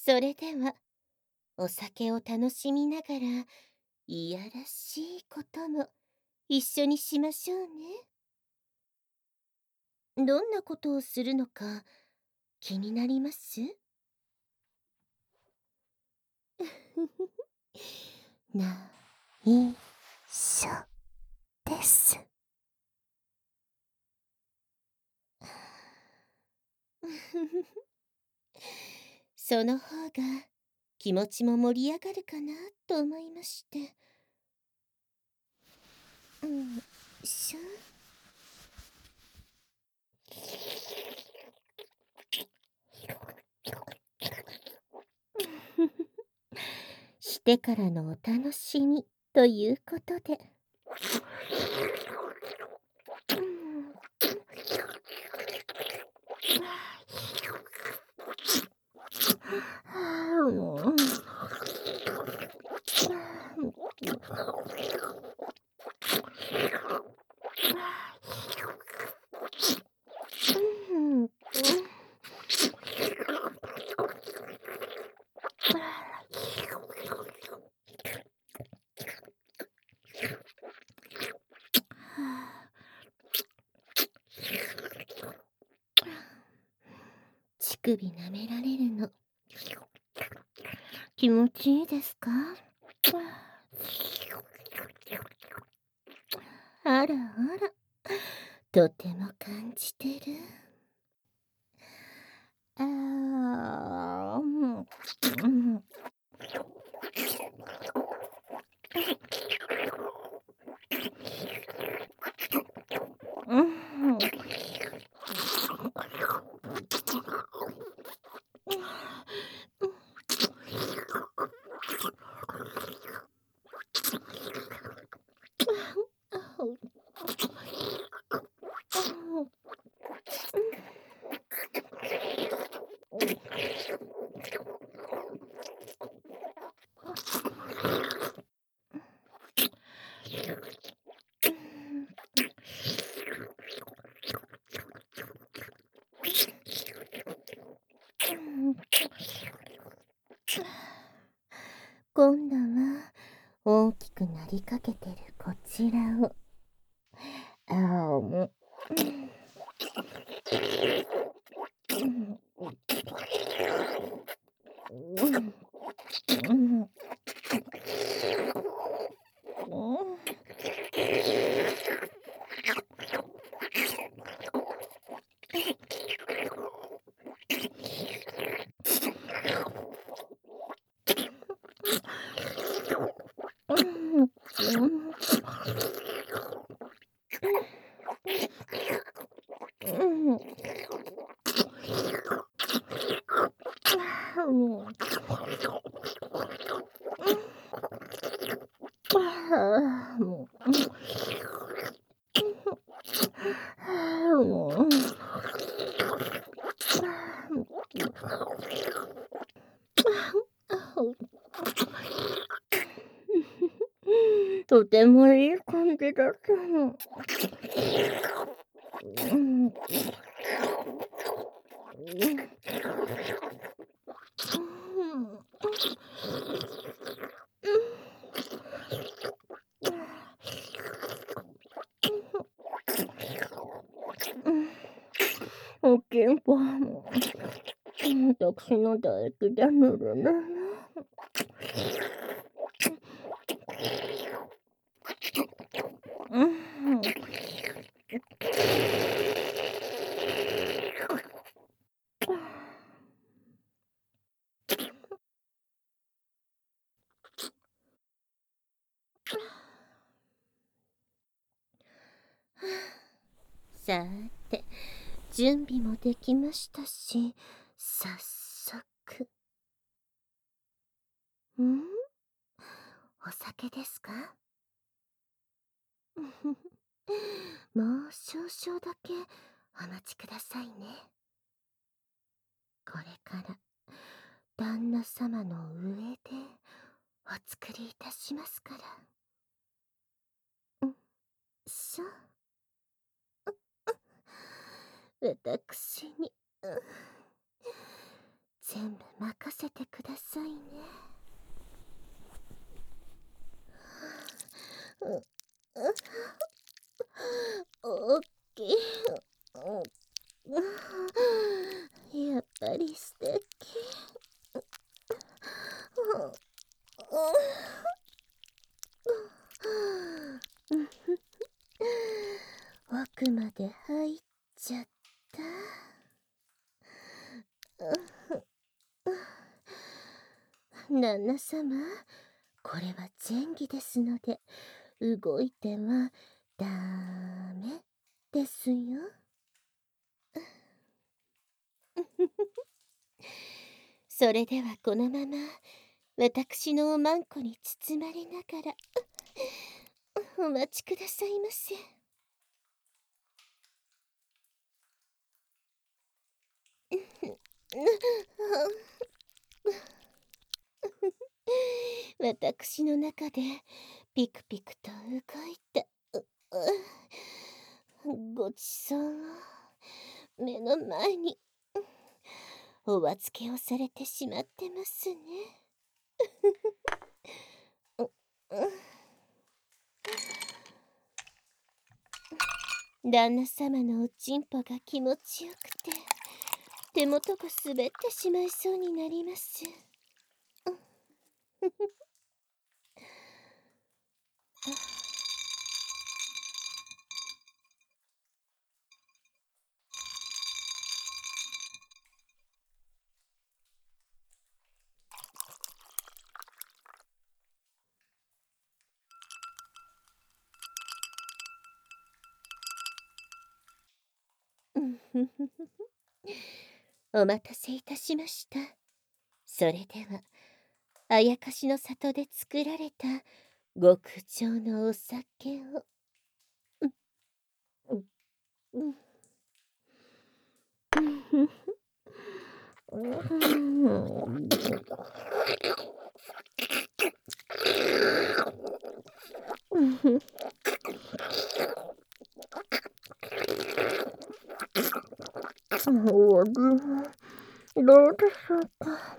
それでは、お酒を楽しみながら、いやらしいことも一緒にしましょうね。どんなことをするのか気になります？ないしょです。その方が気持ちも盛り上がるかなと思いまして。しょ。してからのお楽しみということで。乳首舐められるの気持ちいいですか？あらあら、とても感じてる。ああ、うん。今度は大きくなりかけてるこちらを。ああ、とてもいい感じだったの。おけんぽも私の唾液でぬるぬる。さーて、準備もできましたし、早速。お酒ですか？もう少々だけお待ちくださいね。これから旦那様の上でお作りいたしますから。しょ。私に、全部任せてくださいね。おっきい。やっぱり素敵。奥まで入っちゃった。旦那様、これは前儀ですので、動いてはダメですよ。それではこのまま私のおまんこに包まれながらお待ちくださいませ。私の中でピクピクと動いてごちそうを目の前にお預けをされてしまってますね。旦那様のおちんぽが気持ちよくて手元が滑ってしまいそうになります。お待たせいたしました。それではあやかしの里で作られた極上のお酒を。お味はどうでしょうか。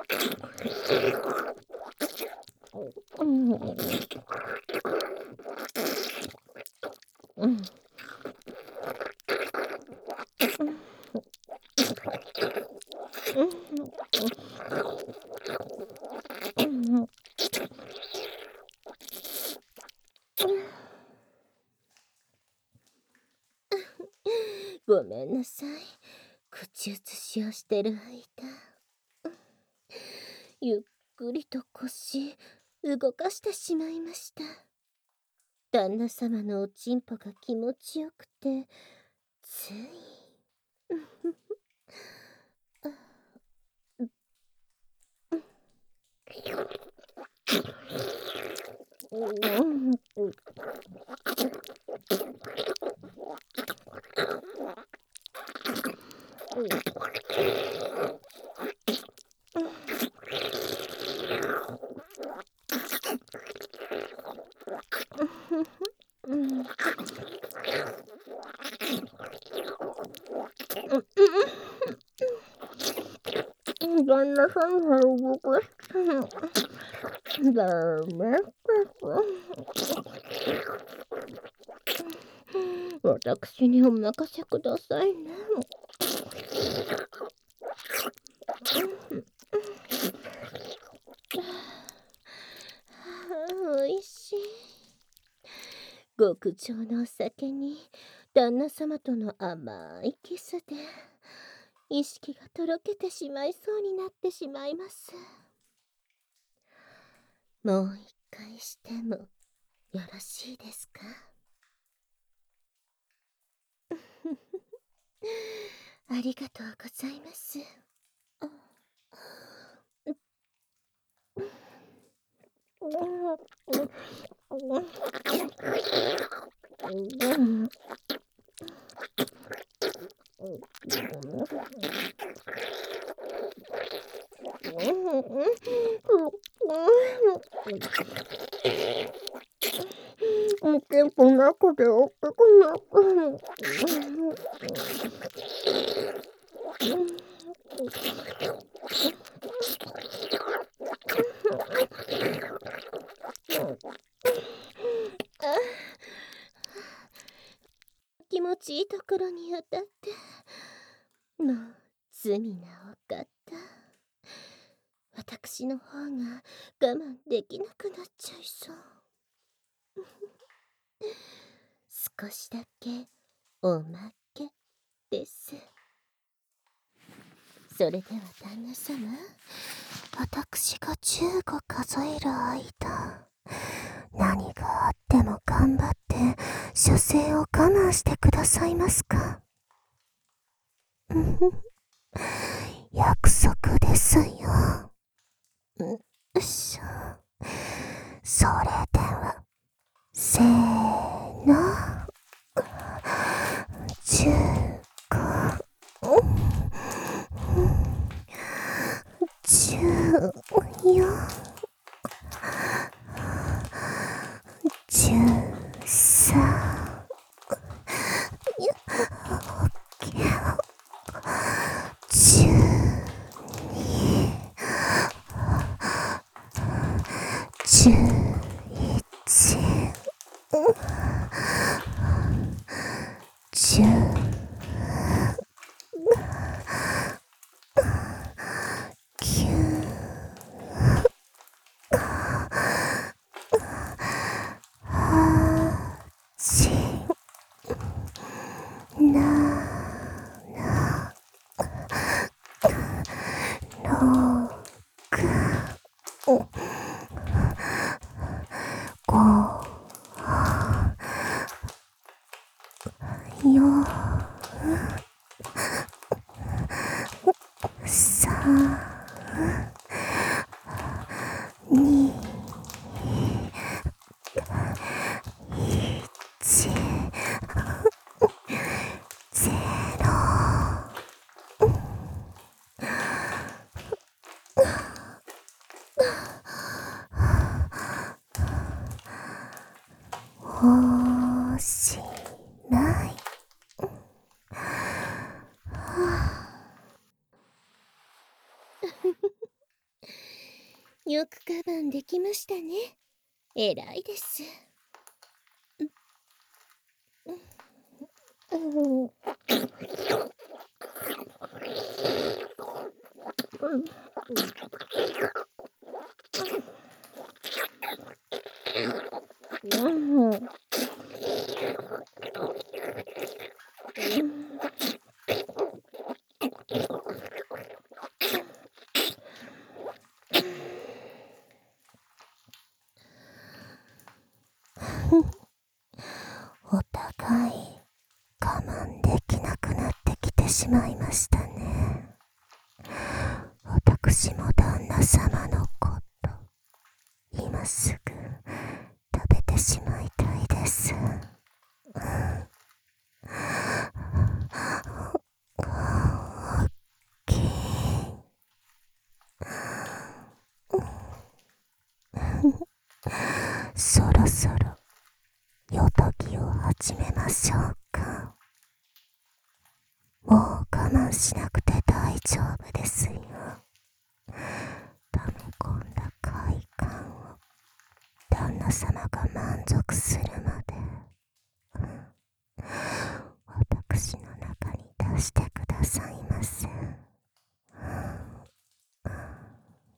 ごめんなさい。口移しをしてる間、ゆっくりと腰動かしてしまいました。旦那様のおちんぽが気持ちよくてつい旦那さんが動かしたのダメです。私にお任せくださいね。おいしい。極上のお酒に旦那様との甘いキスで意識がとろけてしまいそうになってしまいます。もう一回してもよろしいですか。ありがとうございます。結構中で大きくなった。 もう罪なお方。私の方が我慢できなくなっちゃいそう。少しだけおまけです。それでは旦那様、私が15数える間、何があっても頑張って射精を我慢してくださいますか？約束ですよ。よっしょ。それでは、せーの。15、14、13、おしまい。よく我慢できましたね。偉いです。お互い我慢できなくなってきてしまいましたね。私も旦那様のこと、今すぐ食べてしまいたいです。そろそろよとぎを始めましょうか。もう我慢しなくて大丈夫ですよ。溜め込んだ快感を旦那様が満足するまで私の中に出してくださいませ。